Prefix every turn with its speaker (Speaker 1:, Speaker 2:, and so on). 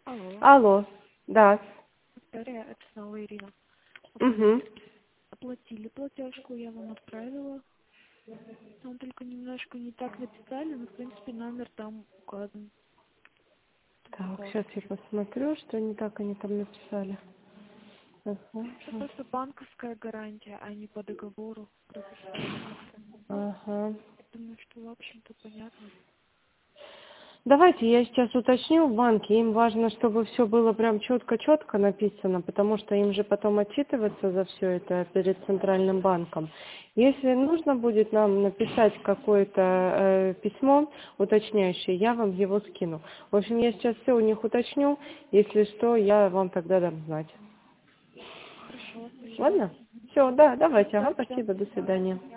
Speaker 1: Алло,
Speaker 2: Алло, да.
Speaker 1: Виктория, это снова Ирина.
Speaker 2: Угу.
Speaker 1: Оплатили платежку, я вам отправила. Там только немножко не так написали, но в принципе номер там указан.
Speaker 2: Так, сейчас
Speaker 1: Карты.
Speaker 2: я посмотрю, что не так они там написали.
Speaker 1: Это
Speaker 2: Ага.
Speaker 1: просто банковская гарантия, а не по договору прописали как-то.
Speaker 2: Ага.
Speaker 1: Я думаю, что в общем-то понятно.
Speaker 2: Давайте я сейчас уточню в банке. Им важно, чтобы все было прям четко-четко написано, потому что им же потом отчитываться за все это перед центральным банком. Если нужно будет нам написать какое-то письмо уточняющее, я вам его скину. В общем, я сейчас все у них уточню. Если что, я вам тогда дам знать.
Speaker 1: Хорошо, спасибо.
Speaker 2: Ладно? Все, да, давайте. Ага,
Speaker 1: Да,
Speaker 2: спасибо, до свидания.